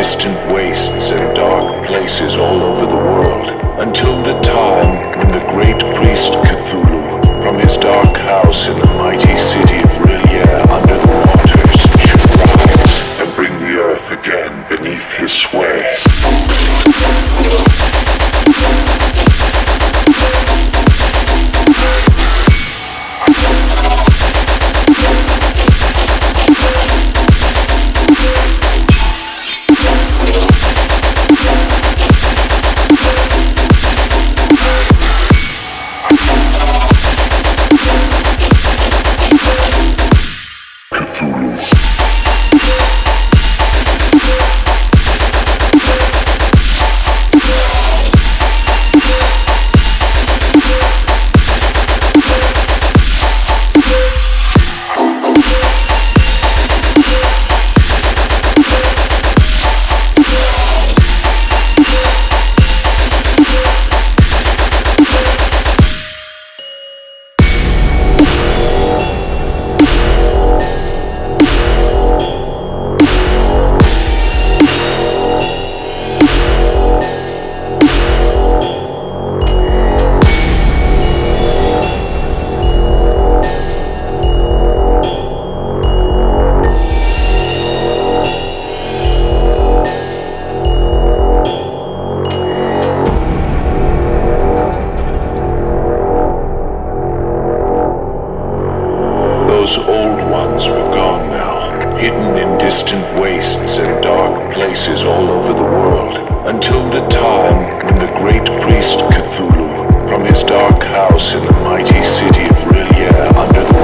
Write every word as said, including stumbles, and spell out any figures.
distant wastes and dark places all over the world, until the time when the great priest Cthulhu, from his dark house in the mighty city of R'lyeh under the waters, should rise and bring the earth again beneath his sway. Those old ones were gone now, hidden in distant wastes and dark places all over the world, until the time when the great priest Cthulhu, from his dark house in the mighty city of R'lyeh under the